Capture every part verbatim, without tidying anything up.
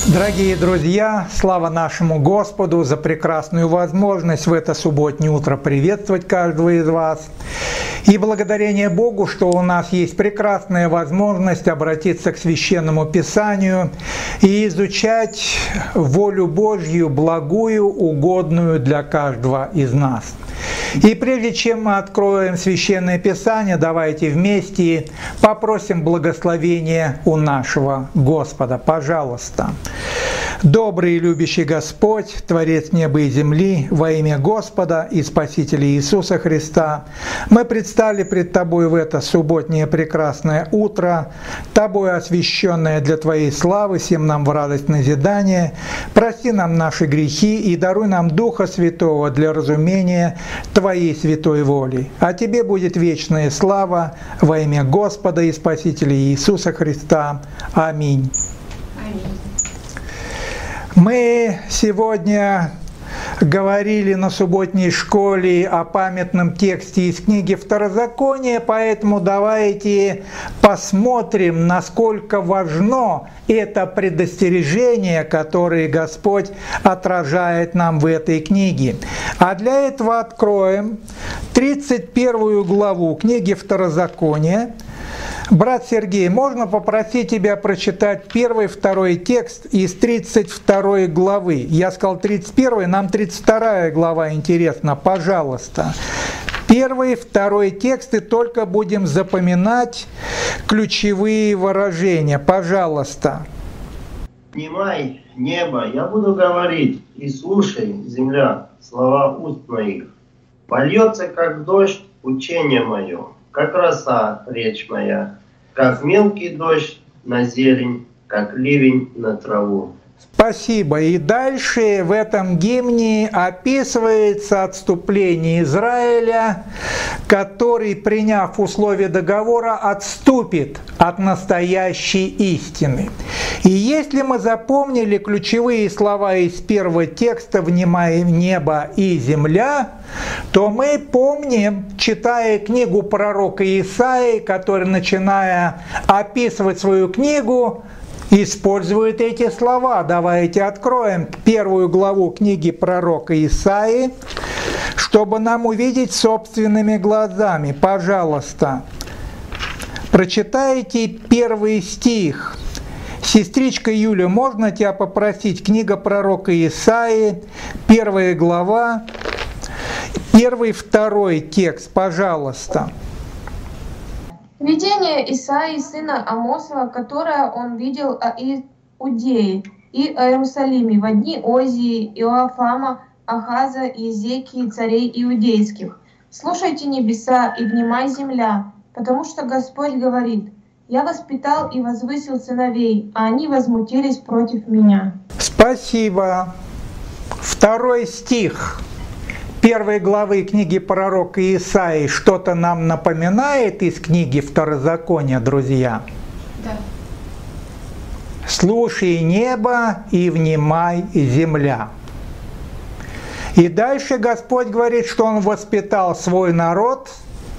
Дорогие друзья, слава нашему Господу за прекрасную возможность в это субботнее утро приветствовать каждого из вас. И благодарение Богу, что у нас есть прекрасная возможность обратиться к Священному Писанию и изучать волю Божью, благую, угодную для каждого из нас. И прежде чем мы откроем Священное Писание, давайте вместе попросим благословения у нашего Господа. Пожалуйста. Добрый и любящий Господь, Творец неба и земли, во имя Господа и Спасителя Иисуса Христа, мы предстали пред Тобой в это субботнее прекрасное утро, Тобой освященное для Твоей славы, всем нам в радость назидания. Прости нам наши грехи и даруй нам Духа Святого для разумения Твоей святой воли. А Тебе будет вечная слава во имя Господа и Спасителя Иисуса Христа. Аминь. Мы сегодня говорили на субботней школе о памятном тексте из книги Второзакония, поэтому давайте посмотрим, насколько важно это предостережение, которое Господь отражает нам в этой книге. А для этого откроем тридцать первую главу книги Второзакония. Брат Сергей, можно попросить тебя прочитать первый, второй текст из тридцать второй главы? Я сказал тридцать первая, нам тридцать вторая глава интересна, пожалуйста. Первый, второй тексты, только будем запоминать ключевые выражения. Пожалуйста. «Внимай, небо, я буду говорить, и слушай, земля, слова уст моих. Польется, как дождь, учение мое, как роса, речь моя, как мелкий дождь на зелень, как ливень на траву». Спасибо. И дальше в этом гимне описывается отступление Израиля, который, приняв условия договора, отступит от настоящей истины. И если мы запомнили ключевые слова из первого текста «Внимай, небо и земля», то мы помним, читая книгу пророка Исаии, который, начиная описывать свою книгу, использует эти слова. Давайте откроем первую главу книги пророка Исаии, чтобы нам увидеть собственными глазами. Пожалуйста, прочитайте первый стих. Сестричка Юля, можно тебя попросить? Книга пророка Исаии, первая глава, первый, второй текст, пожалуйста. Видение Исаии, сына Амосова, которое он видел о Иудее и о Иерусалиме в дни Озии, Иоафама, Ахаза, Езекии, царей иудейских. «Слушайте небеса и внимай земля, потому что Господь говорит: я воспитал и возвысил сыновей, а они возмутились против меня». Спасибо. Второй стих первой главы книги пророка Исаии что-то нам напоминает из книги Второзакония, друзья? Да. «Слушай небо и внимай земля». И дальше Господь говорит, что Он воспитал свой народ,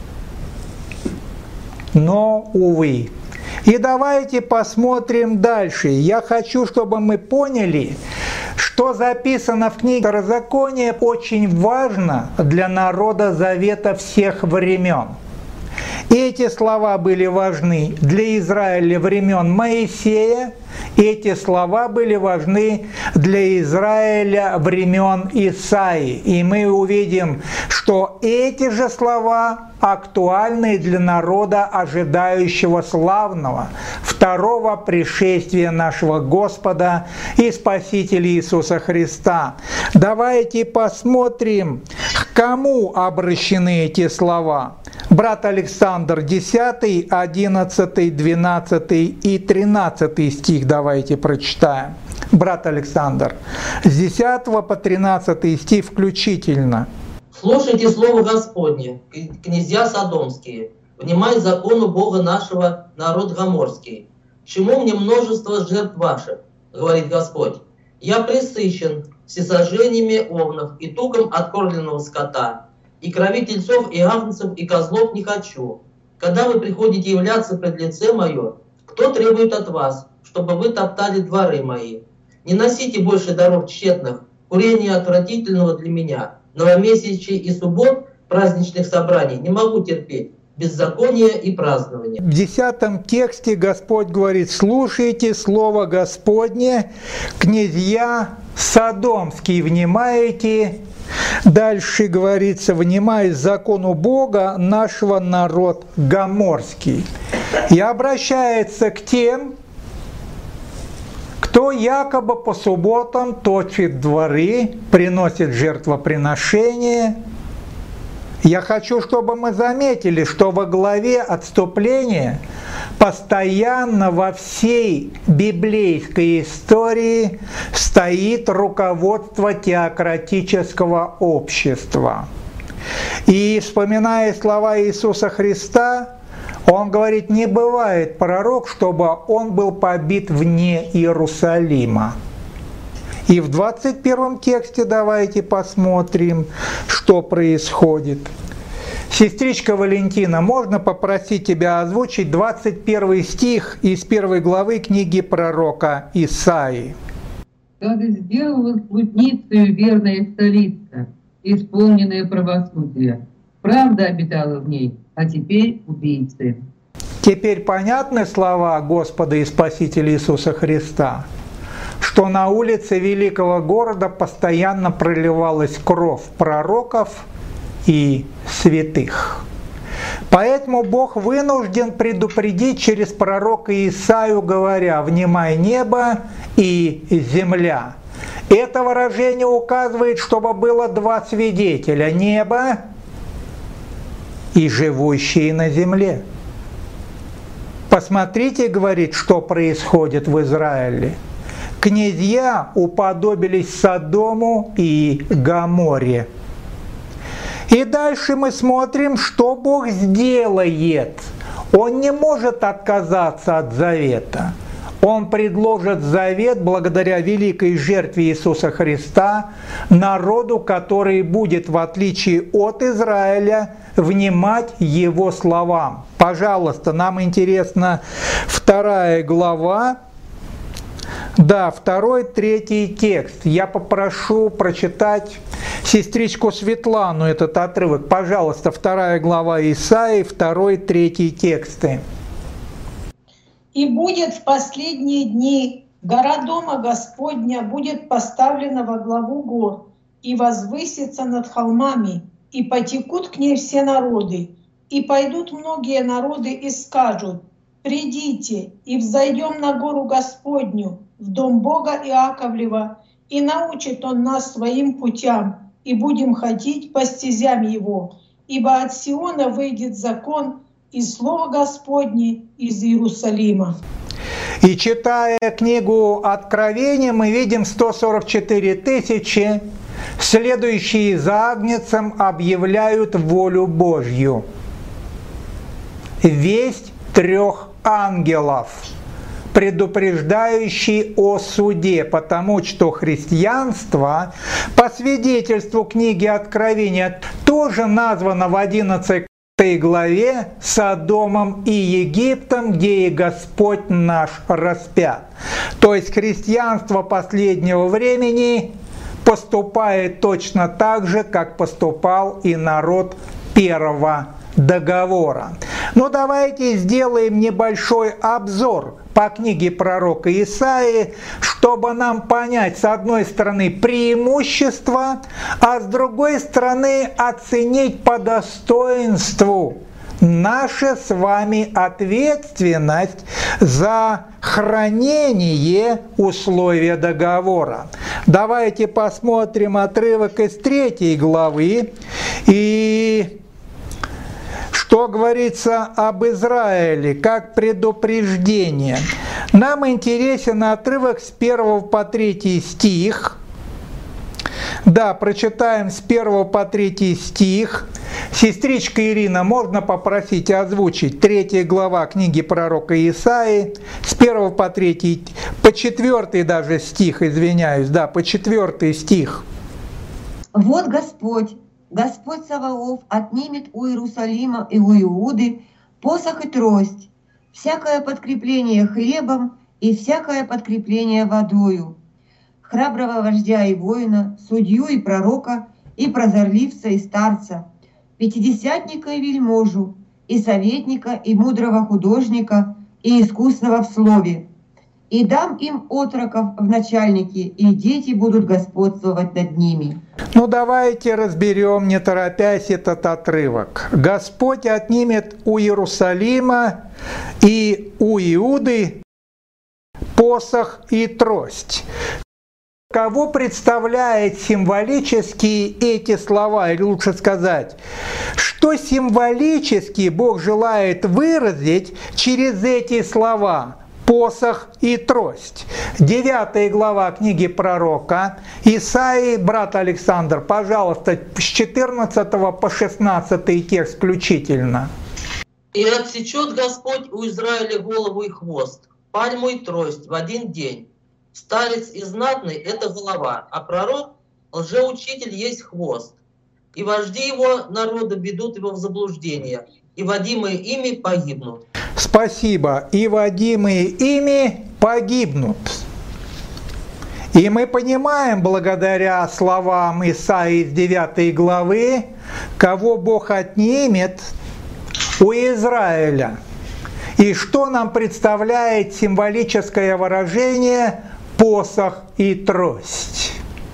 но, увы. И давайте посмотрим дальше. Я хочу, чтобы мы поняли, что записано в книге Второзакония, очень важно для народа Завета всех времен. И эти слова были важны для Израиля времен Моисея, и эти слова были важны для Израиля времен Исаии. И мы увидим, что эти же слова актуальны для народа, ожидающего славного второго пришествия нашего Господа и Спасителя Иисуса Христа. Давайте посмотрим, к кому обращены эти слова. Брат Александр, десятый, одиннадцатый, двенадцатый и тринадцатый стих давайте прочитаем. Брат Александр, с десятого по тринадцатый стих включительно. «Слушайте слово Господне, князья Содомские, внимай закону Бога нашего, народ Гоморский. Чему мне множество жертв ваших, говорит Господь? Я пресыщен всесожжениями овнов и туком откормленного скота, и крови тельцов, и агнцев, и козлов не хочу. Когда вы приходите являться пред лице мое, кто требует от вас, чтобы вы топтали дворы мои? Не носите больше даров тщетных, курения отвратительного для меня, новомесячий и суббот, праздничных собраний не могу терпеть, беззакония и празднования». В десятом тексте Господь говорит: «Слушайте слово Господне, князья содомские, внимаете». Дальше говорится: «Внимай закону Бога нашего, народ гоморский». И обращается к тем, кто якобы по субботам точит дворы, приносит жертвоприношения. Я хочу, чтобы мы заметили, что во главе отступления постоянно во всей библейской истории стоит руководство теократического общества. И вспоминая слова Иисуса Христа, Он говорит: не бывает пророк, чтобы он был побит вне Иерусалима. И в двадцать первом тексте давайте посмотрим, что происходит. Сестричка Валентина, можно попросить тебя озвучить двадцать первый стих из первой главы книги пророка Исаии? «Как сделалась блудницею верная столица, исполненная правосудия. Правда обитала в ней, а теперь убийцы». Теперь понятны слова Господа и Спасителя Иисуса Христа, что на улице великого города постоянно проливалась кровь пророков и святых. Поэтому Бог вынужден предупредить через пророка Исаию, говоря: «Внимай небо и земля». Это выражение указывает, чтобы было два свидетеля: небо и живущие на земле. Посмотрите, говорит, что происходит в Израиле. Князья уподобились Содому и Гоморре. И дальше мы смотрим, что Бог сделает. Он не может отказаться от завета. Он предложит завет благодаря великой жертве Иисуса Христа народу, который будет, в отличие от Израиля, внимать Его словам. Пожалуйста, нам интересна вторая глава. Да, второй, третий текст. Я попрошу прочитать сестричку Светлану этот отрывок. Пожалуйста, вторая глава Исаии, второй, третий тексты. «И будет в последние дни гора Дома Господня будет поставлена во главу гор и возвысится над холмами, и потекут к ней все народы, и пойдут многие народы и скажут: придите, и взойдем на гору Господню, в дом Бога Иаковлева, и научит Он нас своим путям, и будем ходить по стезям Его. Ибо от Сиона выйдет закон, и слово Господне из Иерусалима». И читая книгу Откровения, мы видим сто сорок четыре тысячи, следующие за Агнцем, объявляют волю Божью. Весть трех ангелов, предупреждающий о суде, потому что христианство, по свидетельству книги Откровения, тоже названо в одиннадцатой главе Содомом и Египтом, где и Господь наш распят. То есть христианство последнего времени поступает точно так же, как поступал и народ первого договора. Но давайте сделаем небольшой обзор по книге пророка Исаии, чтобы нам понять, с одной стороны, преимущества, а с другой стороны, оценить по достоинству наша с вами ответственность за хранение условия договора. Давайте посмотрим отрывок из третьей главы, и что говорится об Израиле как предупреждение. Нам интересен отрывок с первого по третий стих. Да, прочитаем с первого по третий стих. Сестричка Ирина, можно попросить озвучить третья глава книги пророка Исаии, с первого по третий, по четвертый даже стих, извиняюсь, да, по четвертый стих. «Вот Господь, Господь Саваоф отнимет у Иерусалима и у Иуды посох и трость, всякое подкрепление хлебом и всякое подкрепление водою. храброго вождя и воина, судью и пророка, и прозорливца и старца, пятидесятника и вельможу, и советника, и мудрого художника, и искусного в слове. И дам им отроков в начальники, и дети будут господствовать над ними». Ну давайте разберем, не торопясь, этот отрывок. Господь отнимет у Иерусалима и у Иуды посох и трость. Кого представляет символически эти слова, или лучше сказать, что символически Бог желает выразить через эти слова? Посох и трость. Девятая глава книги пророка Исаии, брат Александр, пожалуйста, с четырнадцатого по шестнадцатый текст включительно. «И отсечет Господь у Израиля голову и хвост, пальму и трость в один день. Старец и знатный – это голова, а пророк, лжеучитель, есть хвост. И вожди его народа ведут его в заблуждение, и водимые ими погибнут». Спасибо. «И водимые ими погибнут». И мы понимаем, благодаря словам Исаии из девятой главы, кого Бог отнимет у Израиля. И что нам представляет символическое выражение «посох и трость».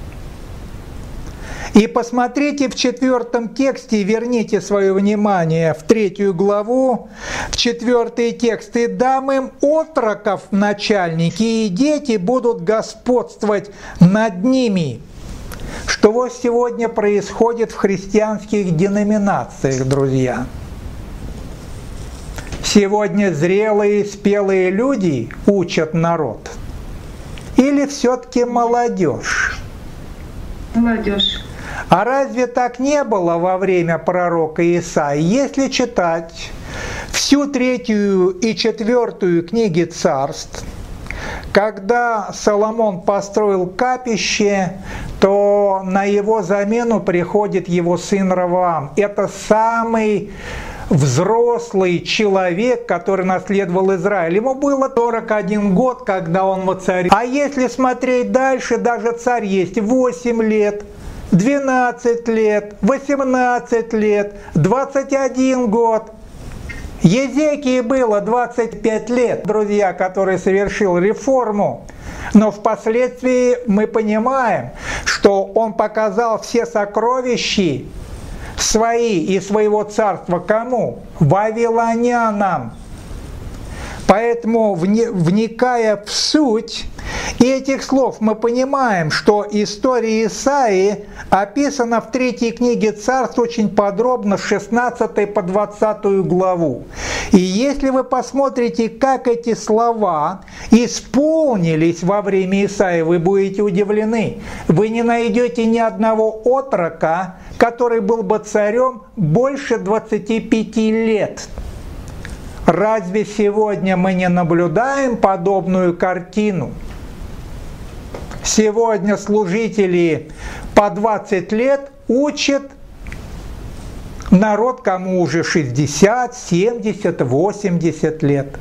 И посмотрите в четвертом тексте, верните свое внимание в третью главу, в четвертый текст. «И дам им отроков начальники, и дети будут господствовать над ними». Что вот сегодня происходит в христианских деноминациях, друзья. Сегодня зрелые, спелые люди учат народ. Или все-таки молодежь? Молодежь. А разве так не было во время пророка Исаии? Если читать всю третью и четвертую книги царств, когда Соломон построил капище, то на его замену приходит его сын Ровоам. Это самый взрослый человек, который наследовал Израиль. Ему было сорок один год, когда он воцарил. А если смотреть дальше, даже царь есть восемь лет, двенадцать лет, восемнадцать лет, двадцать один год. Езекии было двадцать пять лет, друзья, который совершил реформу. Но впоследствии мы понимаем, что он показал все сокровища свои и своего царства кому? Вавилонянам. Поэтому, вникая в суть этих слов, мы понимаем, что история Исаии описана в третьей книге Царств очень подробно, с шестнадцатой по двадцатую главу. И если вы посмотрите, как эти слова исполнились во время Исаии, вы будете удивлены. Вы не найдете ни одного отрока, который был бы царем больше двадцати пяти лет. Разве сегодня мы не наблюдаем подобную картину? Сегодня служители по двадцать лет учат народ, кому уже шестьдесят, семьдесят, восемьдесят лет.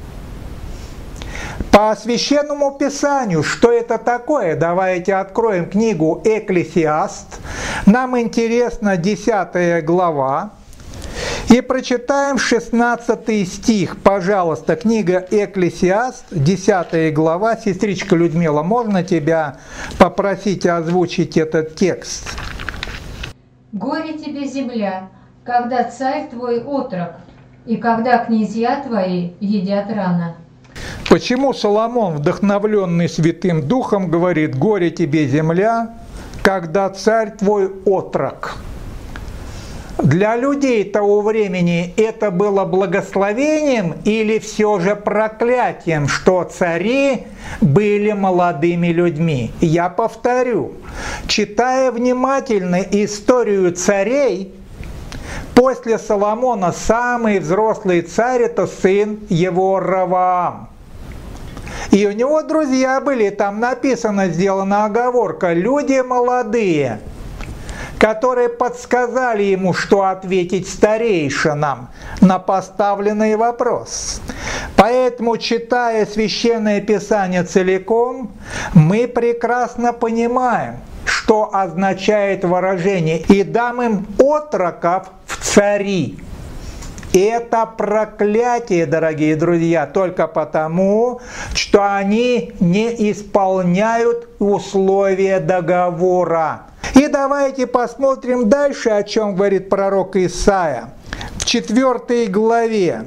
По Священному Писанию, что это такое? Давайте откроем книгу Экклесиаст. Нам интересна десятая глава. И прочитаем шестнадцатый стих. Пожалуйста, книга Экклесиаст, десятая глава. Сестричка Людмила, можно тебя попросить озвучить этот текст? «Горе тебе, земля, когда царь твой отрок, и когда князья твои едят рано». Почему Соломон, вдохновленный Святым Духом, говорит: «Горе тебе, земля, когда царь твой отрок»? Для людей того времени это было благословением или все же проклятием, что цари были молодыми людьми? Я повторю, читая внимательно историю царей, после Соломона самый взрослый царь – это сын его Ровоам. И у него друзья были, там написано, сделана оговорка, люди молодые, которые подсказали ему, что ответить старейшинам на поставленный вопрос. Поэтому, читая Священное Писание целиком, мы прекрасно понимаем, что означает выражение «и дам им отроков в цари». Это проклятие, дорогие друзья, только потому, что они не исполняют условия договора. И давайте посмотрим дальше, о чем говорит пророк Исаия. В четвёртой главе.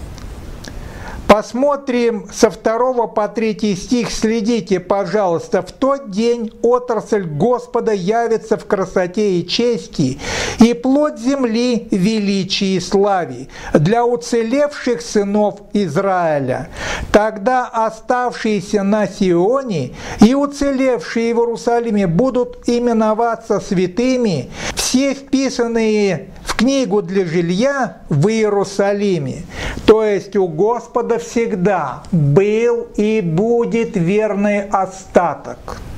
Посмотрим со второго по третий стих, следите, пожалуйста. «В тот день отрасль Господа явится в красоте и чести, и плод земли в величии и славе для уцелевших сынов Израиля. Тогда оставшиеся на Сионе и уцелевшие в Иерусалиме будут именоваться святыми, все вписанные в книгу для жилья в Иерусалиме». То есть у Господа всегда был и будет верный остаток.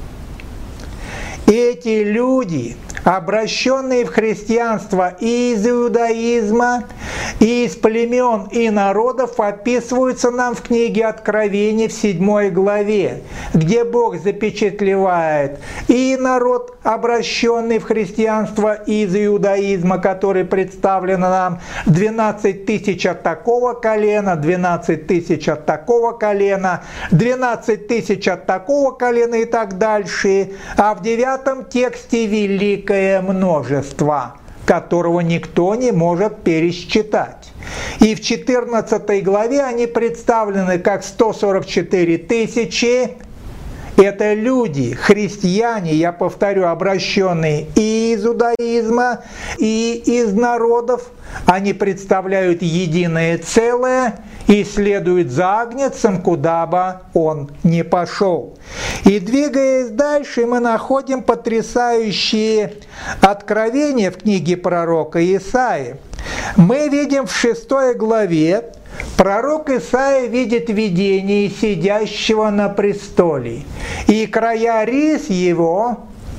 Эти люди, обращенные в христианство и из иудаизма, и из племен и народов, описываются нам в книге Откровения в седьмой главе, где Бог запечатлевает и народ, обращенный в христианство из иудаизма, который представлен нам двенадцать тысяч от такого колена, двенадцать тысяч от такого колена, двенадцать тысяч от такого колена и так дальше. А в девятом тексте великое множество, которого никто не может пересчитать. И в четырнадцатой главе они представлены как сто сорок четыре тысячи. Это люди, христиане, я повторю, обращенные и из иудаизма, и из народов. Они представляют единое целое и следуют за Агнцем, куда бы он ни пошел. И двигаясь дальше, мы находим потрясающие откровения в книге пророка Исаии. Мы видим в шестой главе, пророк Исаия видит видение сидящего на престоле, и края рис его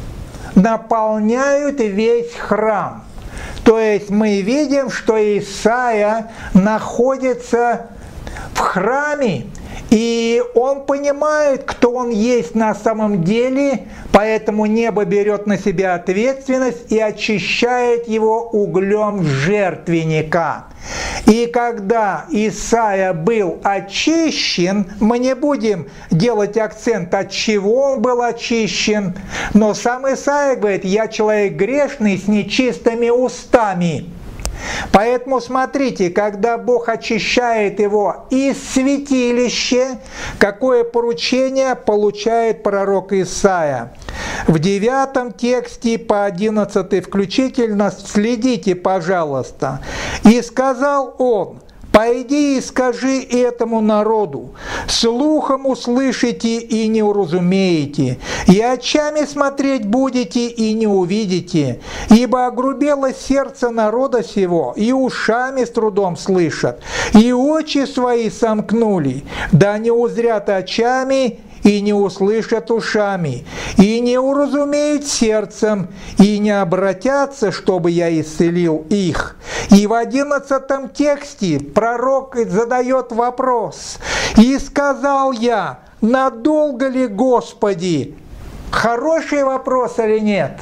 наполняют весь храм. То есть мы видим, что Исаия находится в храме, и он понимает, кто он есть на самом деле, поэтому небо берет на себя ответственность и очищает его углем жертвенника. И когда Исаия был очищен, мы не будем делать акцент, от чего он был очищен, но сам Исаия говорит: «Я человек грешный с нечистыми устами». Поэтому смотрите, когда Бог очищает его из святилища, какое поручение получает пророк Исаия? В девятом тексте по одиннадцатый включительно следите, пожалуйста. «И сказал он: пойди и скажи этому народу, слухом услышите и не уразумеете, и очами смотреть будете и не увидите, ибо огрубело сердце народа сего, и ушами с трудом слышат, и очи свои сомкнули, да не узрят очами, и не услышат ушами, и не уразумеют сердцем, и не обратятся, чтобы я исцелил их». И в одиннадцатом тексте пророк задает вопрос: «И сказал я: надолго ли, Господи?» Хороший вопрос или нет?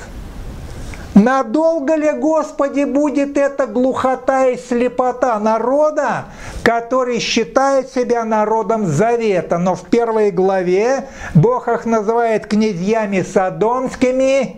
Надолго ли, Господи, будет эта глухота и слепота народа, который считает себя народом завета? Но в первой главе Бог их называет князьями содомскими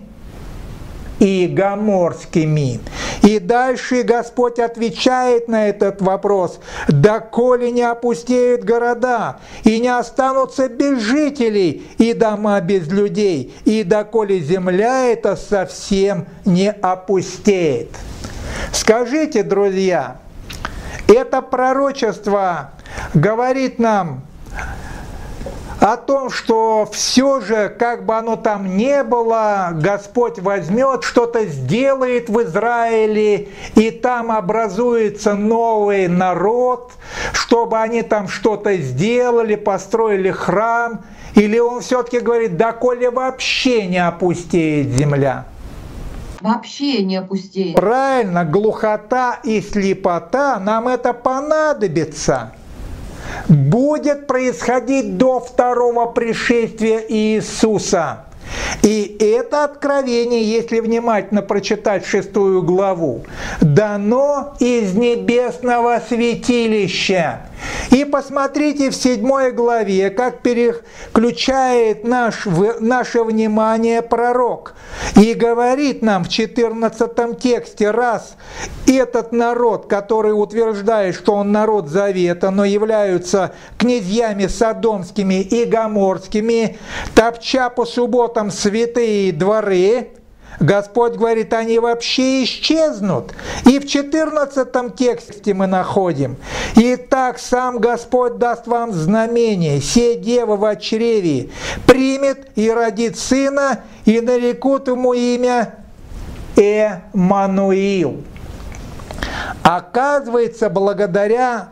и гоморскими. И дальше Господь отвечает на этот вопрос: «Доколе не опустеют города, и не останутся без жителей, и дома без людей, и доколе земля эта совсем не опустеет». Скажите, друзья, это пророчество говорит нам о том, что все же, как бы оно там ни было, Господь возьмет, что-то сделает в Израиле, и там образуется новый народ, чтобы они там что-то сделали, построили храм, или он все-таки говорит: доколе вообще не опустеет земля? Вообще не опустеет. Правильно, глухота и слепота, нам это понадобится. будет происходить до второго пришествия Иисуса. И это откровение, если внимательно прочитать шестую главу, дано из небесного святилища. И посмотрите в седьмой главе, как переключает наш, наше внимание пророк. И говорит нам в четырнадцатом тексте, раз этот народ, который утверждает, что он народ завета, но являются князьями содомскими и гоморскими, топча по субботам святые дворы, Господь говорит, они вообще исчезнут. И в четырнадцатом тексте мы находим: «Итак, сам Господь даст вам знамение, се дева во чреве примет и родит сына, и нарекут ему имя Эммануил». Оказывается, благодаря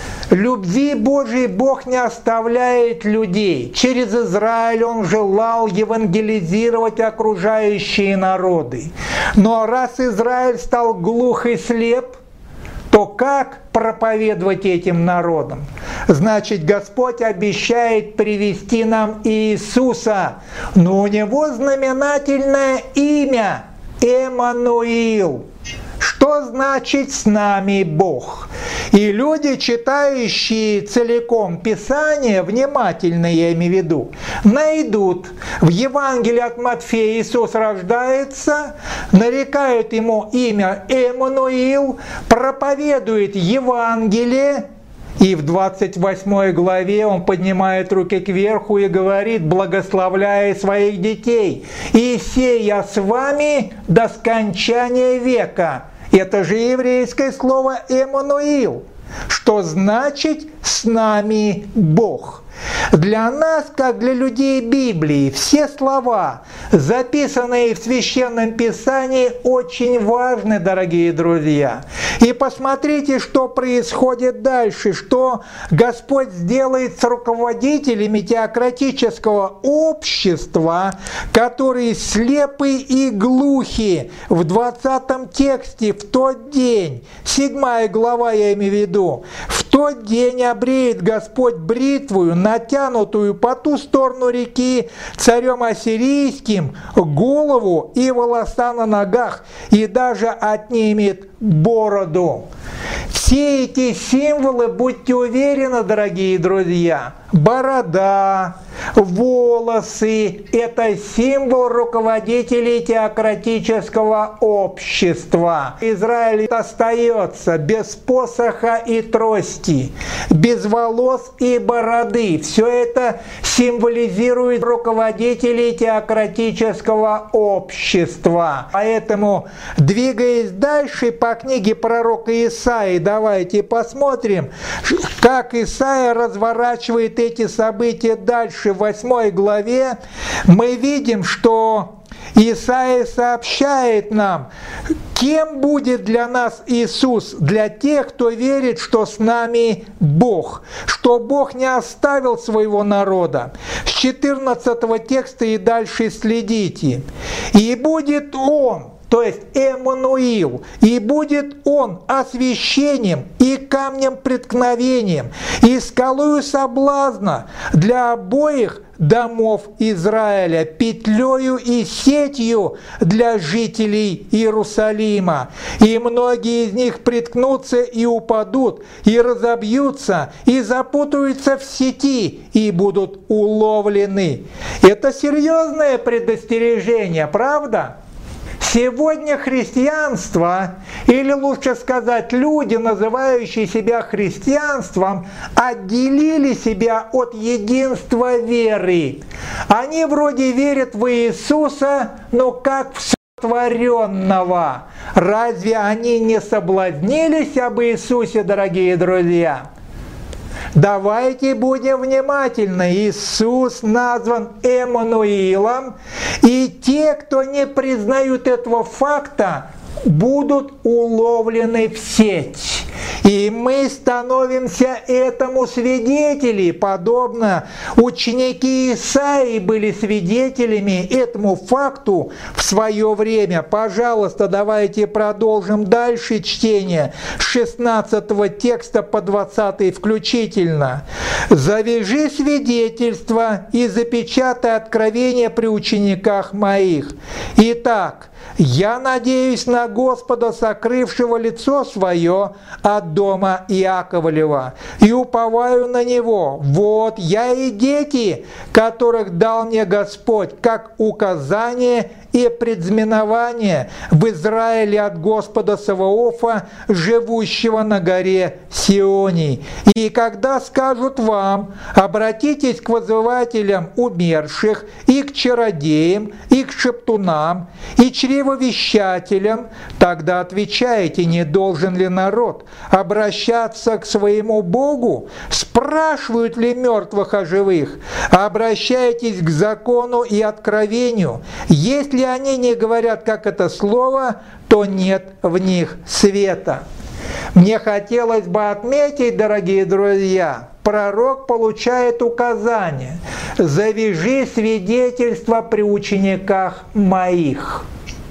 любви Божией Бог не оставляет людей. Через Израиль Он желал евангелизировать окружающие народы. Но раз Израиль стал глух и слеп, то как проповедовать этим народам? Значит, Господь обещает привести нам Иисуса, но у Него знаменательное имя Эммануил. Что значит «с нами Бог»? И люди, читающие целиком Писание, внимательно я имею в виду, найдут в Евангелии от Матфея Иисус рождается, нарекают Ему имя Эммануил, проповедует Евангелие, и в двадцать восьмой главе Он поднимает руки кверху и говорит, благословляя своих детей: «И се я с вами до скончания века». Это же еврейское слово «Эммануил», что значит «с нами Бог». Для нас, как для людей Библии, все слова, записанные в Священном Писании, очень важны, дорогие друзья. И посмотрите, что происходит дальше, что Господь сделает с руководителями теократического общества, которые слепы и глухи. В двадцатом тексте, в тот день, седьмая глава я имею в виду, в тот день обреет Господь бритвою, натянутую по ту сторону реки, царем ассирийским, голову и волоса на ногах, и даже отнимет бороду. Все эти символы, будьте уверены, дорогие друзья, борода, волосы – это символ руководителей теократического общества. Израиль остается без посоха и трости, без волос и бороды. Все это символизирует руководителей теократического общества. Поэтому, двигаясь дальше по книге пророка Исаии, давайте посмотрим, как Исаия разворачивает эти события дальше. В восьмой главе мы видим, что Исаия сообщает нам, кем будет для нас Иисус, для тех, кто верит, что с нами Бог, что Бог не оставил своего народа. С четырнадцатого текста и дальше следите. «И будет Он», то есть Эммануил, «и будет Он освящением и камнем преткновением, и скалою соблазна для обоих домов Израиля, петлею и сетью для жителей Иерусалима. И многие из них приткнутся и упадут, и разобьются, и запутаются в сети, и будут уловлены». Это серьезное предостережение, правда? Сегодня христианство, или лучше сказать, люди, называющие себя христианством, отделили себя от единства веры. Они вроде верят в Иисуса, но как в сотворенного. Разве они не соблазнились об Иисусе, дорогие друзья? Давайте будем внимательны. Иисус назван Эммануилом, и те, кто не признают этого факта, будут уловлены в сеть. И мы становимся этому свидетелей, подобно ученики Исаии были свидетелями этому факту в свое время. Пожалуйста, давайте продолжим дальше чтение с шестнадцатого текста по двадцатый включительно. «Завяжи свидетельство и запечатай откровение при учениках моих. Итак, я надеюсь на Господа, сокрывшего лицо свое от дома Иаковлева, и уповаю на Него. Вот я и дети, которых дал мне Господь, как указание и предзнаменование в Израиле от Господа Саваофа, живущего на горе Сионий. И когда скажут вам: обратитесь к вызывателям умерших, и к чародеям, и к шептунам, и чревовещателям, тогда отвечайте: не должен ли народ обращаться к своему Богу? Спрашивают ли мертвых о живых? Обращайтесь к закону и откровению. Если они не говорят, как это слово, то нет в них света». Мне хотелось бы отметить, дорогие друзья, пророк получает указание: «Завяжи свидетельство при учениках моих».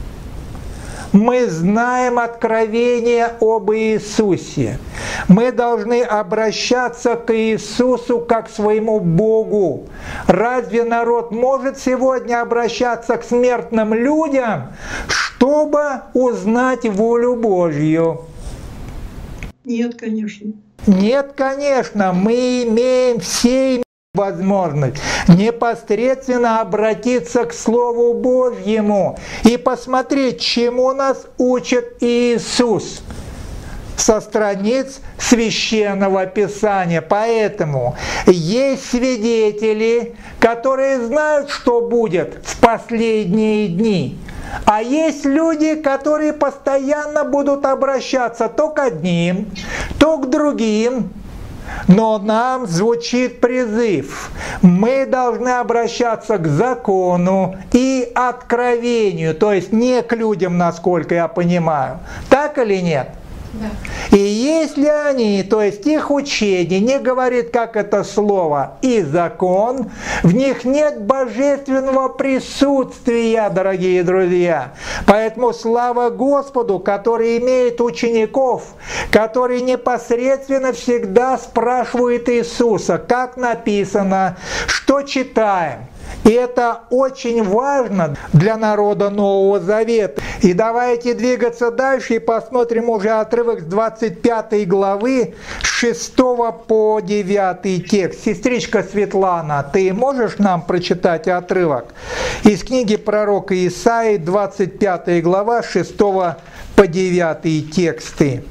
Мы знаем откровение об Иисусе. Мы должны обращаться к Иисусу как к своему Богу. Разве народ может сегодня обращаться к смертным людям, чтобы узнать волю Божью? Нет, конечно. Нет, конечно. Мы имеем все возможность непосредственно обратиться к Слову Божьему и посмотреть, чему нас учит Иисус со страниц Священного Писания. Поэтому есть свидетели, которые знают, что будет в последние дни. А есть люди, которые постоянно будут обращаться то к одним, то к другим. Но нам звучит призыв. Мы должны обращаться к закону и откровению, то есть не к людям, насколько я понимаю. Так или нет? Да. И если они, то есть их учение, не говорит, как это слово, и закон, в них нет божественного присутствия, дорогие друзья. Поэтому слава Господу, который имеет учеников, который непосредственно всегда спрашивает Иисуса, как написано, что читаем. И это очень важно для народа Нового Завета. И давайте двигаться дальше и посмотрим уже отрывок с двадцать пятой главы, с шестого по девятый текст. Сестричка Светлана, ты можешь нам прочитать отрывок из книги пророка Исаии, двадцать пятая глава, с шестого по девятый тексты?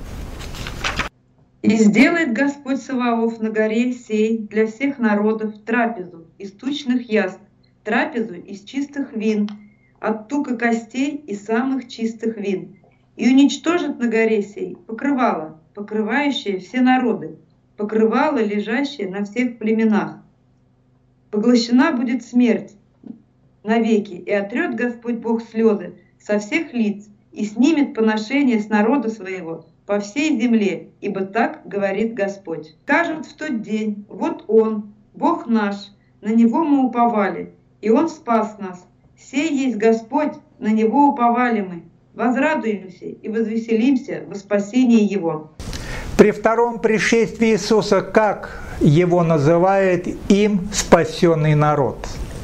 «И сделает Господь Саваоф на горе сей для всех народов трапезу из тучных яств, трапезу из чистых вин, от тука костей и самых чистых вин, и уничтожит на горе сей покрывало, покрывающее все народы, покрывало, лежащее на всех племенах. Поглощена будет смерть навеки, и отрет Господь Бог слезы со всех лиц, и снимет поношение с народа своего по всей земле, ибо так говорит Господь. Скажут в тот день: вот Он, Бог наш, на Него мы уповали, и Он спас нас. Сей есть Господь, на Него уповали мы. Возрадуемся и возвеселимся во спасении Его». При втором пришествии Иисуса как Его называет им спасенный народ?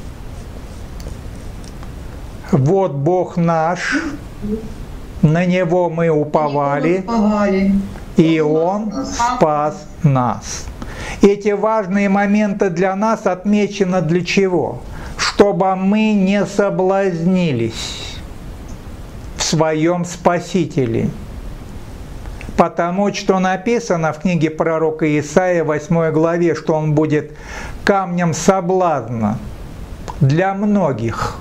Вот Бог наш, на Него мы уповали, и Он спас нас. Эти важные моменты для нас отмечены для чего? Чтобы мы не соблазнились в своем Спасителе. Потому что написано в книге пророка Исаии, восьмой главе, что Он будет камнем соблазна для многих.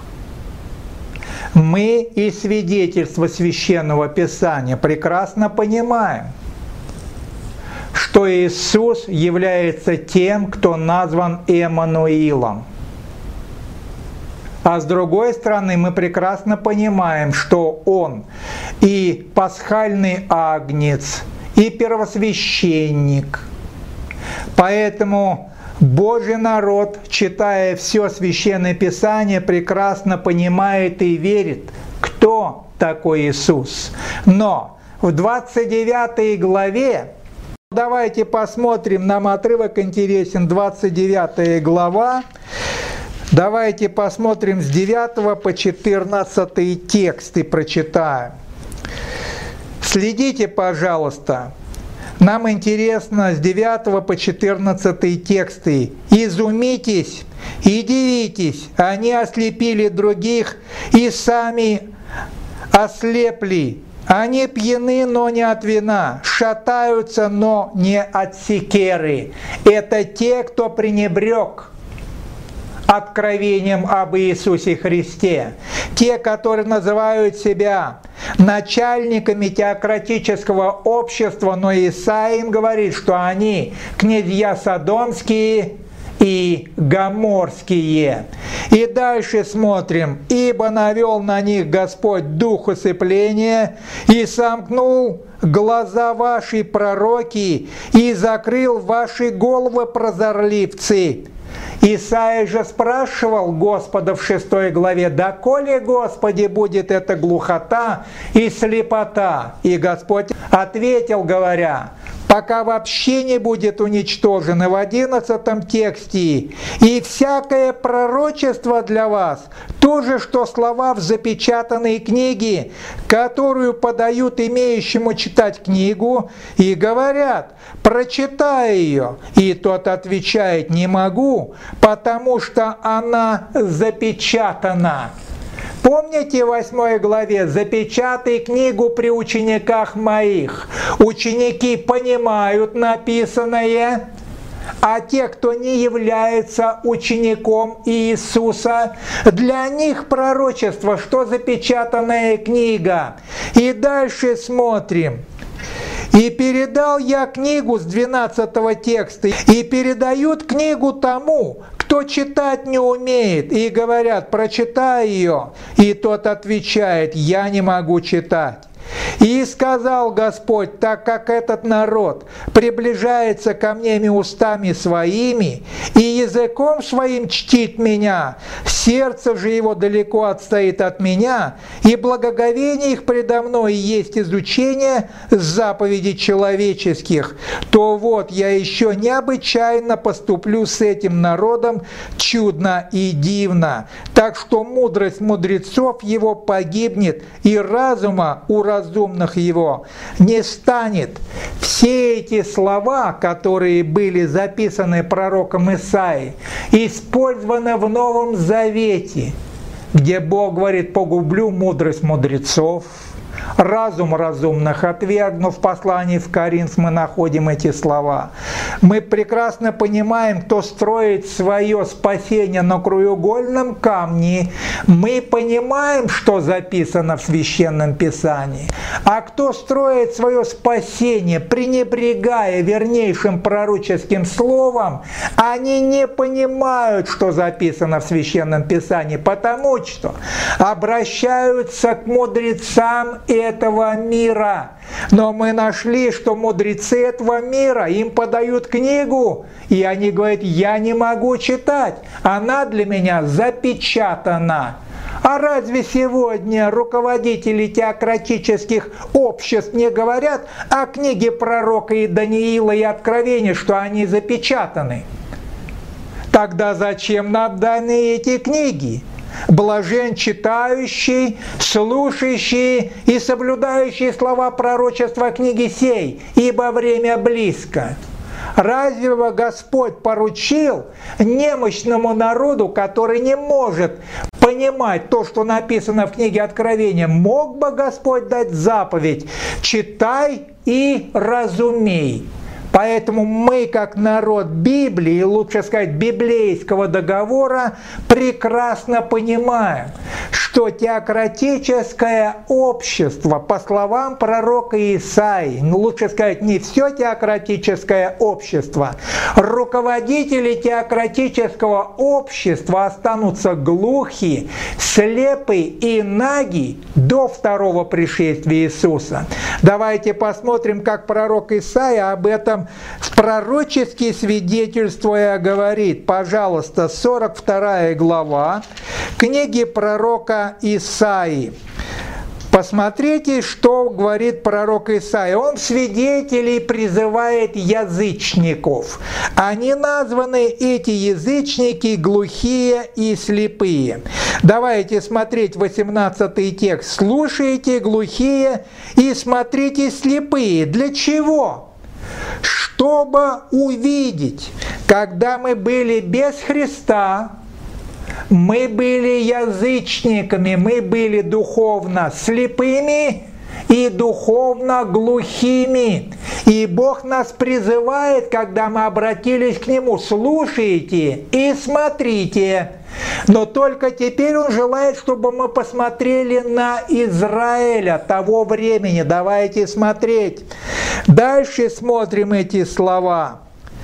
Мы из свидетельства Священного Писания прекрасно понимаем, что Иисус является тем, кто назван Эммануилом. А с другой стороны, мы прекрасно понимаем, что Он и пасхальный агнец, и первосвященник. Поэтому Божий народ, читая все Священное Писание, прекрасно понимает и верит, кто такой Иисус. Но в двадцать девятой главе, давайте посмотрим, нам отрывок интересен, двадцать девятая глава, давайте посмотрим с девятого по четырнадцатый тексты прочитаем. Следите, пожалуйста. Нам интересно с девятого по четырнадцатый тексты. «Изумитесь и дивитесь, они ослепили других и сами ослепли. Они пьяны, но не от вина, шатаются, но не от секеры». Это те, кто пренебрег откровением об Иисусе Христе. Те, которые называют себя начальниками теократического общества, но Исаия им говорит, что они князья содомские и гоморские. И дальше смотрим. «Ибо навел на них Господь дух усыпления, и сомкнул глаза ваши пророки, и закрыл ваши головы прозорливцы». Исаия же спрашивал Господа в шестой главе: «Доколе, Господи, будет эта глухота и слепота?» И Господь ответил, говоря: «Пока вообще не будет уничтожено». В одиннадцатом тексте: «И всякое пророчество для вас, то же, что слова в запечатанной книге, которую подают имеющему читать книгу, и говорят: прочитай ее». И тот отвечает: «Не могу, потому что она запечатана». Помните в восьмой главе: «Запечатай книгу при учениках моих». Ученики понимают написанное, а те, кто не является учеником Иисуса, для них пророчество, что запечатанная книга. И дальше смотрим. «И передал я книгу» с двенадцатого текста, «и передают книгу тому, кто читать не умеет, и говорят: прочитай ее». И тот отвечает: «Я не могу читать». И сказал Господь: так как этот народ приближается ко мне устами своими и языком своим чтит меня, сердце же его далеко отстоит от меня, и благоговение их предо мной есть изучение заповедей человеческих, то вот я еще необычайно поступлю с этим народом чудно и дивно. Так что мудрость мудрецов его погибнет, и разума у разумных его не станет». Все эти слова, которые были записаны пророком Исаией, использованы в Новом Завете, где Бог говорит: «Погублю мудрость мудрецов, разум разумных отвергну». В послании в Коринф мы находим эти слова. Мы прекрасно понимаем, кто строит свое спасение на краеугольном камне. Мы понимаем, что записано в Священном Писании. А кто строит свое спасение, пренебрегая вернейшим пророческим словом, они не понимают, что записано в Священном Писании, потому что обращаются к мудрецам этого мира. Но мы нашли, что мудрецы этого мира, им подают книгу, и они говорят: я не могу читать, она для меня запечатана. А разве сегодня руководители теократических обществ не говорят о книге пророка и Даниила и Откровения, что они запечатаны? Тогда зачем нам даны эти книги? Блажен читающий, слушающий и соблюдающий слова пророчества книги сей, ибо время близко. Разве бы Господь поручил немощному народу, который не может понимать то, что написано в книге Откровения, мог бы Господь дать заповедь: читай и разумей? Поэтому мы, как народ Библии, лучше сказать, библейского договора, прекрасно понимаем, что теократическое общество, по словам пророка Исаии, ну лучше сказать, не все теократическое общество, руководители теократического общества останутся глухи, слепы и наги до второго пришествия Иисуса. Давайте посмотрим, как пророк Исаия об этом пророчески свидетельствуя говорит. Пожалуйста, сорок вторая глава книги пророка Исаии. Посмотрите, что говорит пророк Исаия. Он свидетелей призывает язычников. Они названы, эти язычники, глухие и слепые. Давайте смотреть восемнадцатый текст. «Слушайте, глухие, и смотрите, слепые». Для чего? Чтобы увидеть, когда мы были без Христа, мы были язычниками, мы были духовно слепыми и духовно глухими. И Бог нас призывает, когда мы обратились к Нему: слушайте и смотрите. Но только теперь Он желает, чтобы мы посмотрели на Израиля того времени. Давайте смотреть. Дальше смотрим эти слова.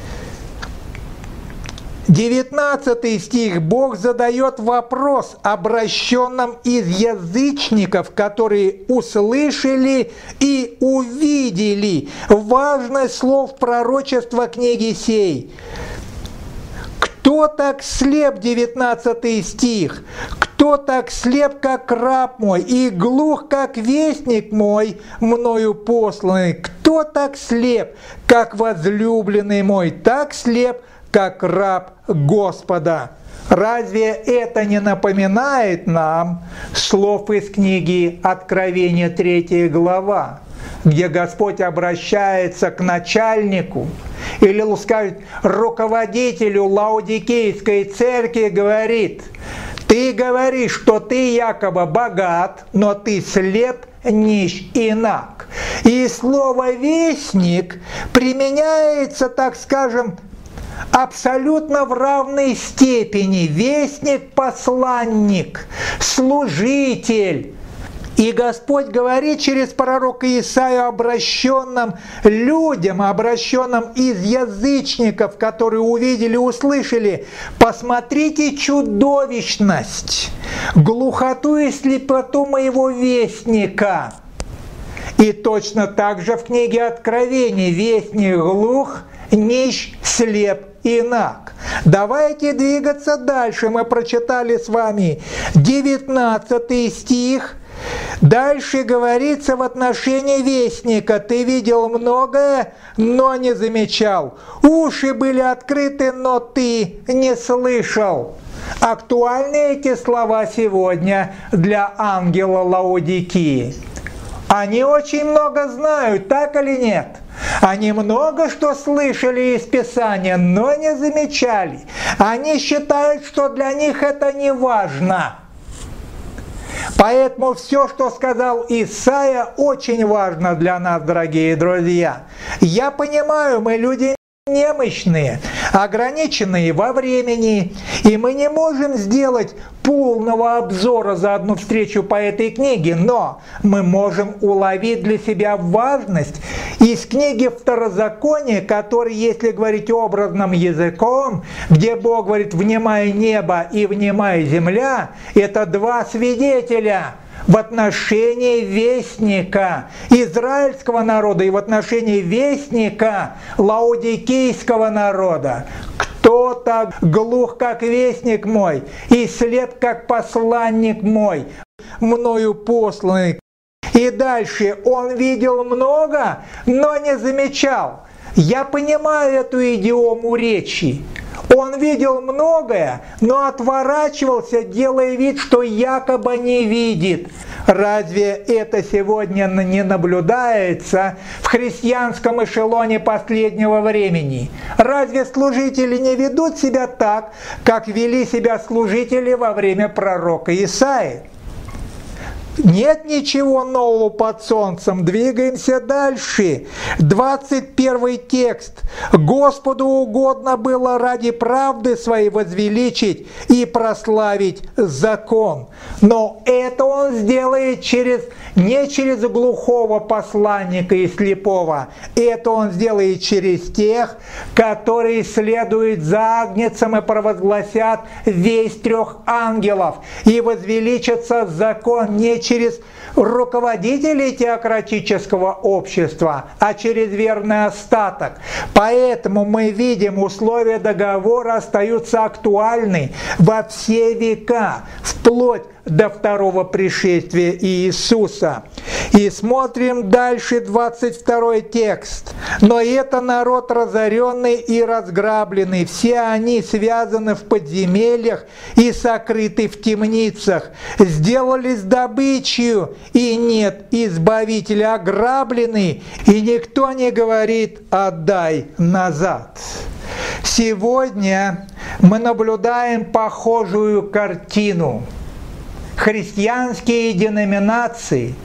девятнадцатый стих. Бог задает вопрос обращенным из язычников, которые услышали и увидели важность слов пророчества книги сей. Кто так слеп, девятнадцатый стих, кто так слеп, как раб мой, и глух, как вестник мой, мною посланный? Кто так слеп, как возлюбленный мой, так слеп, как раб Господа? Разве это не напоминает нам слов из книги Откровения, третья глава, где Господь обращается к начальнику, или, скажем, руководителю Лаодикейской церкви, говорит: ты говоришь, что ты якобы богат, но ты слеп, нищ и наг. И слово «вестник» применяется, так скажем, абсолютно в равной степени. Вестник, посланник, служитель. И Господь говорит через пророка Исаию обращенным людям, обращенным из язычников, которые увидели, услышали: посмотрите чудовищность, глухоту и слепоту моего вестника. И точно так же в книге Откровения: вестник глух, нищ, слеп и наг. Давайте двигаться дальше. Мы прочитали с вами девятнадцатый стих. Дальше говорится в отношении вестника: ты видел многое, но не замечал. Уши были открыты, но ты не слышал. Актуальны эти слова сегодня для ангела Лаодикии. Они очень много знают, так или нет? Они много что слышали из Писания, но не замечали. Они считают, что для них это не важно. Поэтому все, что сказал Исаия, очень важно для нас, дорогие друзья. Я понимаю, мы люди немощные, ограниченные во времени, и мы не можем сделать полного обзора за одну встречу по этой книге, но мы можем уловить для себя важность из книги Второзакония, который, если говорить образным языком, где Бог говорит: «Внимай небо и внимай земля», это два свидетеля в отношении вестника израильского народа и в отношении вестника лаодикейского народа. Кто так глух, как вестник мой, и слеп, как посланник мой, мною посланный? И дальше: он видел много, но не замечал. Я понимаю эту идиому речи. Он видел многое, но отворачивался, делая вид, что якобы не видит. Разве это сегодня не наблюдается в христианском эшелоне последнего времени? Разве служители не ведут себя так, как вели себя служители во время пророка Исаии? Нет ничего нового под солнцем. Двигаемся дальше. двадцать первый текст. Господу угодно было ради правды своей возвеличить и прославить закон. Но это он сделает через, не через глухого посланника и слепого. Это он сделает через тех, которые следуют за Агнцем и провозгласят весть трех ангелов. И возвеличится закон не через руководителей теократического общества, а через верный остаток. Поэтому мы видим, условия договора остаются актуальны во все века, вплоть до второго пришествия Иисуса. И смотрим дальше двадцать второй текст. «Но это народ разоренный и разграбленный, все они связаны в подземельях и сокрыты в темницах, сделались добычью, и нет избавителя, ограблены, и никто не говорит: отдай назад». Сегодня мы наблюдаем похожую картину. Христианские деноминации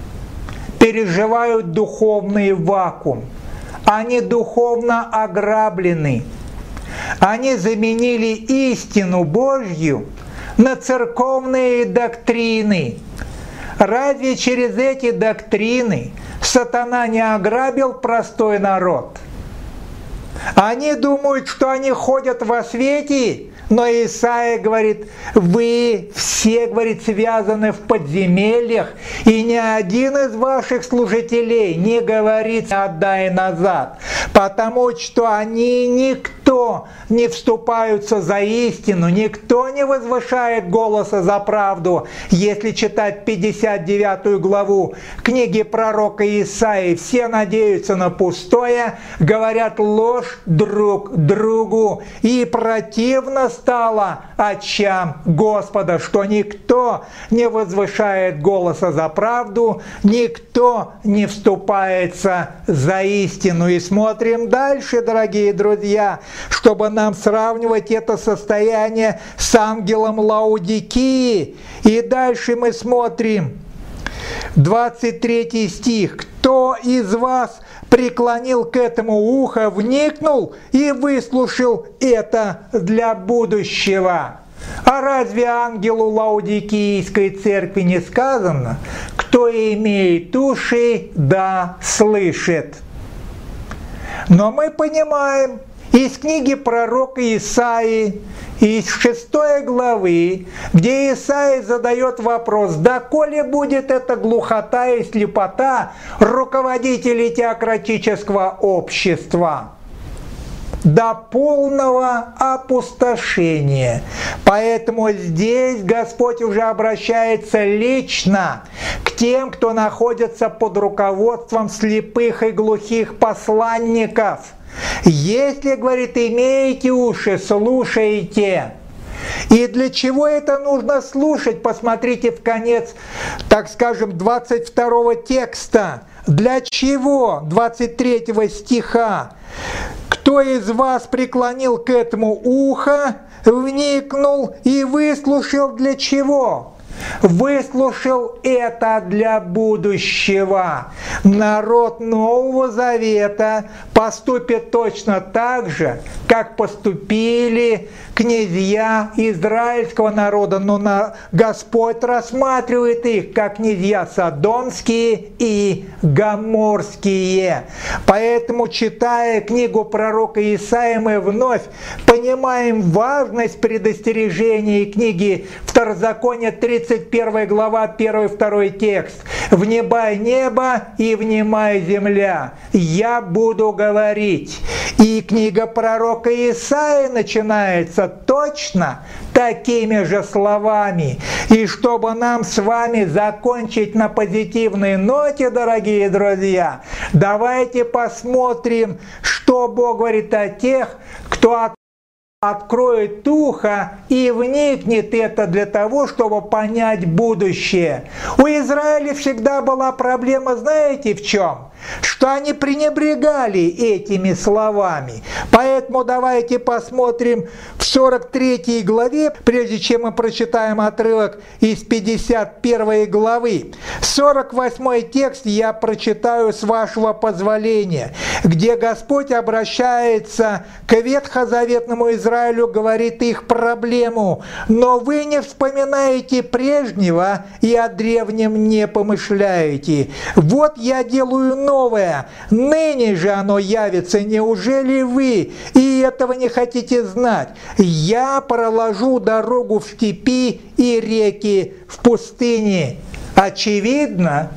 переживают духовный вакуум. Они духовно ограблены. Они заменили истину Божью на церковные доктрины. Разве через эти доктрины сатана не ограбил простой народ? Они думают, что они ходят во свете, но Исаия говорит: вы все, говорит, связаны в подземельях, и ни один из ваших служителей не говорит: отдай назад, потому что они никто не вступаются за истину, никто не возвышает голоса за правду. Если читать пятьдесят девятую главу книги пророка Исаии, все надеются на пустое, говорят ложь друг другу, и противно стало очам Господа, что никто не возвышает голоса за правду, никто не вступается за истину. И смотрим дальше, дорогие друзья, чтобы нам сравнивать это состояние с ангелом Лаудикии. И дальше мы смотрим двадцать третий стих. «Кто из вас преклонил к этому ухо, вникнул и выслушал это для будущего?» А разве ангелу Лаудикийской церкви не сказано: «Кто имеет уши, да слышит»? Но мы понимаем из книги пророка Исаии, из шестой главы, где Исаия задает вопрос: доколе будет эта глухота и слепота руководителей теократического общества? До полного опустошения. Поэтому здесь Господь уже обращается лично к тем, кто находится под руководством слепых и глухих посланников. Если, говорит, имеете уши, слушайте. И для чего это нужно слушать? Посмотрите в конец, так скажем, двадцать второго текста. Для чего? двадцать третьего стиха. «Кто из вас преклонил к этому ухо, вникнул и выслушал для чего?» Выслушал это для будущего. Народ Нового Завета поступит точно так же, как поступили князья израильского народа, но на Господь рассматривает их как князья содомские и гоморские. Поэтому, читая книгу пророка Исаии, мы вновь понимаем важность предостережения книги Второзакония, тридцать первая глава, первый-второй текст. «Внимай небо и внимай земля, я буду говорить». И книга пророка Исаии начинается точно такими же словами. И чтобы нам с вами закончить на позитивной ноте, дорогие друзья, давайте посмотрим, что Бог говорит о тех, кто откроет ухо и вникнет это для того, чтобы понять будущее. У Израиля всегда была проблема, знаете, в чем? что они пренебрегали этими словами. Поэтому давайте посмотрим в сорок третьей главе, прежде чем мы прочитаем отрывок из пятьдесят первой главы. сорок восьмой текст я прочитаю с вашего позволения, где Господь обращается к ветхозаветному Израилю, говорит их проблему: «Но вы не вспоминаете прежнего и о древнем не помышляете. Вот я делаю новое, ныне же оно явится, неужели вы и этого не хотите знать? Я проложу дорогу в степи и реки в пустыне». Очевидно,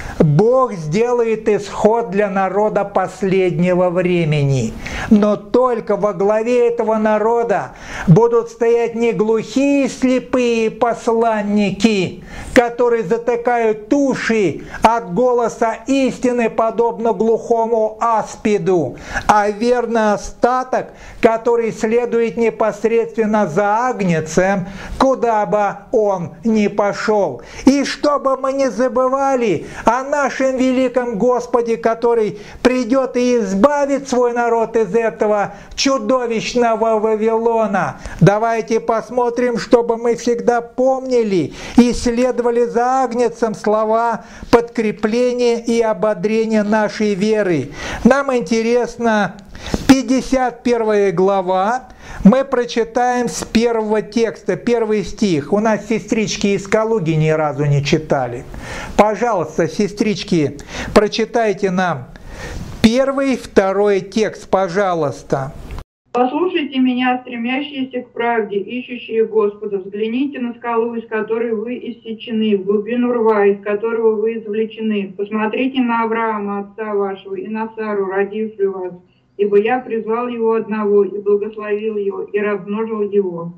Бог сделает исход для народа последнего времени. Но только во главе этого народа будут стоять не глухие слепые посланники, которые затыкают уши от голоса истины, подобно глухому аспиду, а верный остаток, который следует непосредственно за Агнцем, куда бы он ни пошел. И чтобы мы не забывали о нашем великом Господе, который придет и избавит свой народ из этого чудовищного Вавилона. Давайте посмотрим, чтобы мы всегда помнили и следовали за Агнцем слова подкрепления и ободрения нашей веры. Нам интересно пятьдесят первая глава, мы прочитаем с первого текста, первый стих. У нас сестрички из Калуги ни разу не читали. Пожалуйста, сестрички, прочитайте нам первый, второй текст, пожалуйста. «Послушайте меня, стремящиеся к правде, ищущие Господа, взгляните на скалу, из которой вы иссечены, в глубину рва, из которого вы извлечены. Посмотрите на Авраама, отца вашего, и на Сару, родившую вас. Ибо я призвал его одного, и благословил его, и размножил его».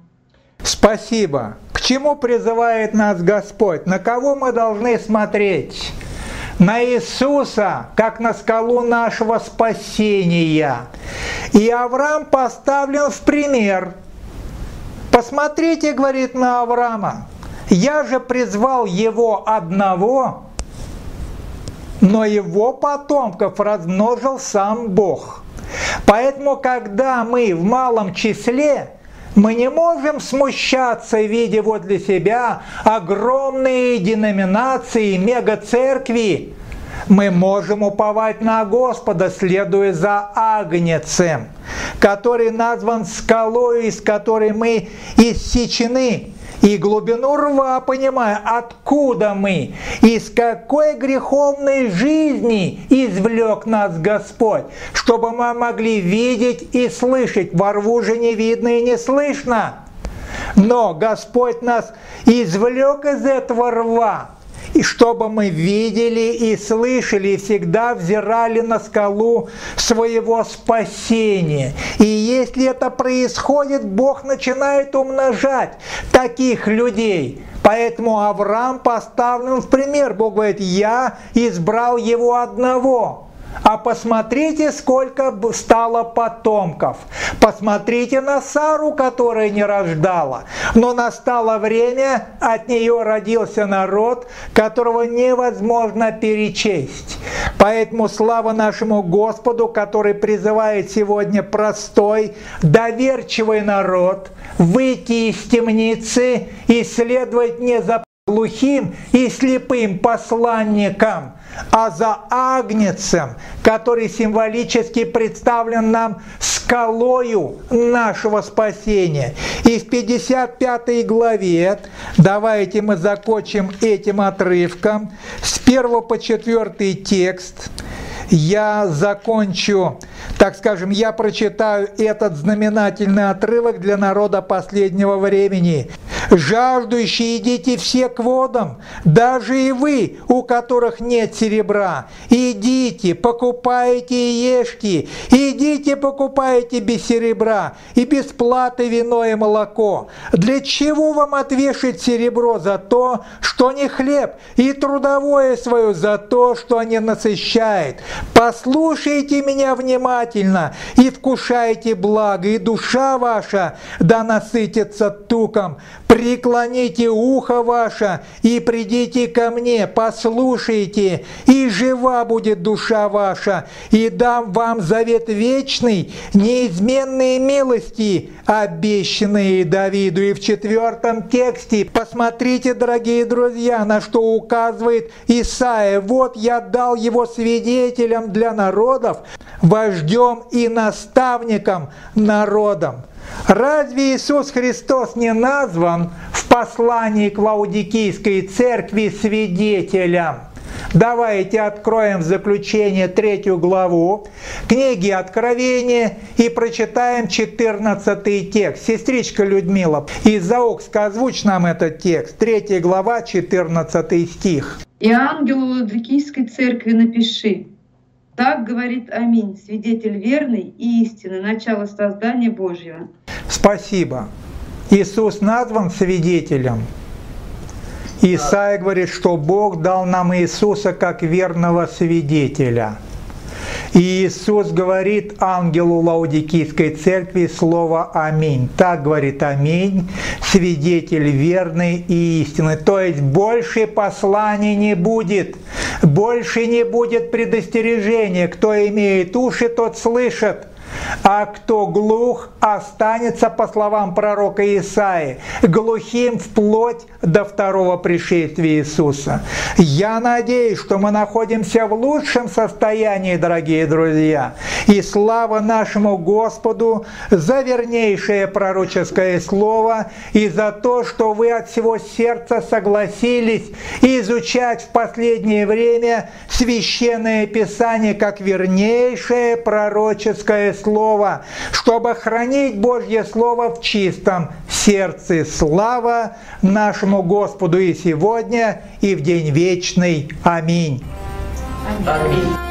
Спасибо. К чему призывает нас Господь? На кого мы должны смотреть? На Иисуса, как на скалу нашего спасения. И Авраам поставлен в пример. Посмотрите, говорит, на Авраама. Я же призвал его одного, но его потомков размножил сам Бог. Поэтому, когда мы в малом числе, мы не можем смущаться, видя возле себя огромные деноминации, мегацеркви. Мы можем уповать на Господа, следуя за Агнцем, который назван скалой, из которой мы иссечены. И глубину рва, понимая, откуда мы, из какой греховной жизни извлек нас Господь, чтобы мы могли видеть и слышать. Во рву же не видно и не слышно. Но Господь нас извлек из этого рва, и чтобы мы видели и слышали, и всегда взирали на скалу своего спасения. И если это происходит, Бог начинает умножать таких людей. Поэтому Авраам поставлен в пример. Бог говорит: я избрал его одного. А посмотрите, сколько стало потомков. Посмотрите на Сару, которая не рождала. Но настало время, от нее родился народ, которого невозможно перечесть. Поэтому слава нашему Господу, который призывает сегодня простой, доверчивый народ выйти из темницы и следовать не за глухим и слепым посланникам, а за Агнцем, который символически представлен нам скалою нашего спасения. И в пятьдесят пятой главе, давайте мы закончим этим отрывком, с первого по четвертый текст, я закончу, так скажем, я прочитаю этот знаменательный отрывок для народа последнего времени. «Жаждущие, идите все к водам, даже и вы, у которых нет серебра. Идите, покупайте и ешьте, идите, покупайте без серебра и без платы вино и молоко. Для чего вам отвешать серебро за то, что не хлеб, и трудовое свое за то, что не насыщает? Послушайте меня внимательно и вкушайте благо, и душа ваша да насытится туком. преклоните ухо ваше и придите ко мне, послушайте, и жива будет душа ваша, и дам вам завет вечный, неизменные милости, обещанные Давиду». И в четвертом тексте, посмотрите, дорогие друзья, на что указывает Исаия. «Вот я дал его свидетелем для народов, вождем и наставником народам». Разве Иисус Христос не назван в послании к Лаодикийской церкви свидетелем? Давайте откроем в заключение третью главу книги Откровения и прочитаем четырнадцатый текст. Сестричка Людмила, Изаокска, озвучь нам этот текст. третья глава, четырнадцатый стих. «И ангелу Лаодикийской церкви напиши: так говорит Аминь, свидетель верный и истинный, начало создания Божьего». Спасибо. Иисус назван свидетелем. Исаия говорит, что Бог дал нам Иисуса как верного свидетеля. И Иисус говорит ангелу Лаодикийской церкви слово «Аминь». Так говорит «Аминь», свидетель верный и истинный. То есть больше посланий не будет, больше не будет предостережения. Кто имеет уши, тот слышит. А кто глух, останется, по словам пророка Исаии, глухим вплоть до второго пришествия Иисуса. Я надеюсь, что мы находимся в лучшем состоянии, дорогие друзья. И слава нашему Господу за вернейшее пророческое слово и за то, что вы от всего сердца согласились изучать в последнее время Священное Писание как вернейшее пророческое слово, чтобы хранить Божье Слово в чистом сердце. Слава нашему Господу и сегодня, и в день вечный. Аминь. Аминь.